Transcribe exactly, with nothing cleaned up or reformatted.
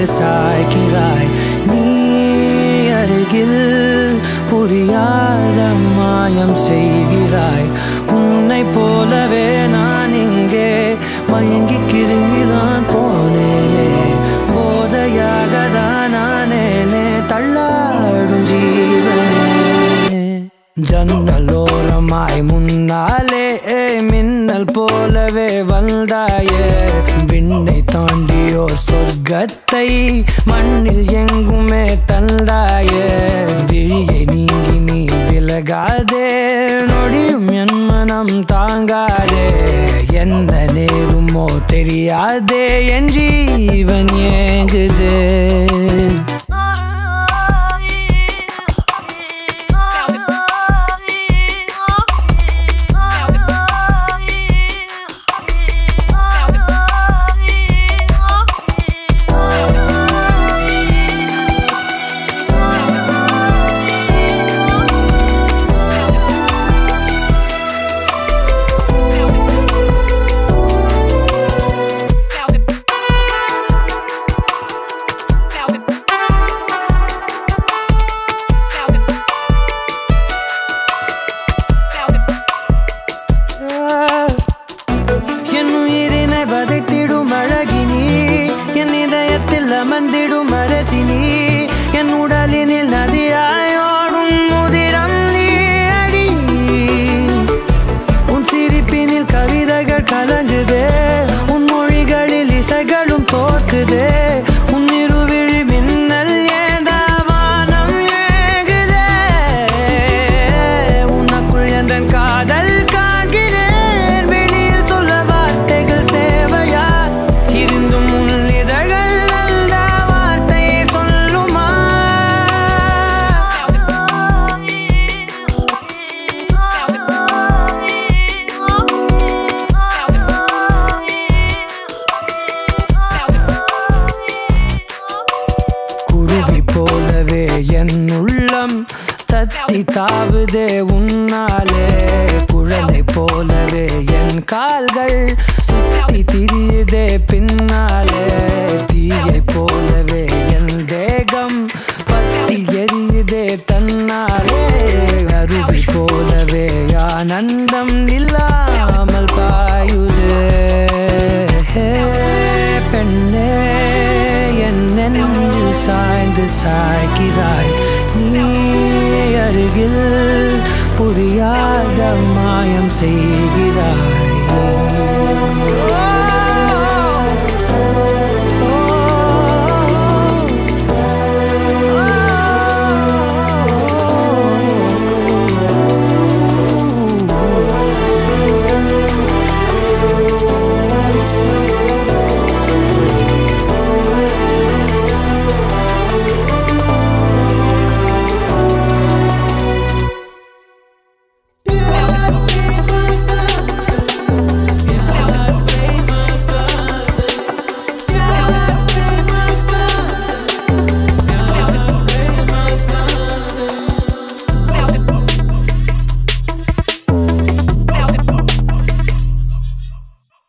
சாய்ந்து சாய்கிறாய். நீ அருகில் புரியாத மாயம் செய்கிறாய். உன்னை போலவே நான் இங்கே மயங்கி கிருங்கிதான் போனேனே. போதையாக தான் நானேனே தள்ளாடும் ஜீவனே. ஜன்னலோரமாய் முன்னாலே மின்னல் போலவே வந்தாயே. விண்ணை தாண்டியோர் சொர்க்கத்தை மண்ணில் எங்குமே தந்தாயே. விழியை நீங்கி நீ விலகாதே, நொடியும் என் மனம் தாங்காதே. என்ன நேருமோ தெரியாதே, என் ஜீவன் ஏங்குதே. வதைத்திடும் அழகினி, என் இதயத்தில் அமர்ந்திடும் அரசினி. என் உடலினில் நதியாயோடும் முதிரம் நீ அடி. உன் சிரிப்பினில் கவிதைகள் கலங்குதே, உன் மொழிகளில் இசைகளும் தோற்றுதே. உன் இருவிழி மின்னல் ஏதா வானம் ஏகுதே. உனக்குள் என்ற காதல் காண்கிறேன், வெளியில் சொல்ல வார்த்தைகள் தேவையா? இருந்தும் உன் இதழ்கள் அந்த வார்த்தையை சொல்லுமா? குருவி போலவே என் உள்ளம் தத்தி தாவுதே உன்னாலே. குழந்தை போலவே என் கால்கள் சுத்தி திரியுதே பின்னாலே. தீயை போலவே என் தேகம் பத்தி எரியுதே தன்னாலே. அருவி போலவே ஆனந்தம் இல்லாமல் பாயுதே. பெண்ணே என் நெஞ்சில் சாய்ந்து சாய்கிறாய். நீ அருகில் புரியாத மாயம் செய்கிறாய்.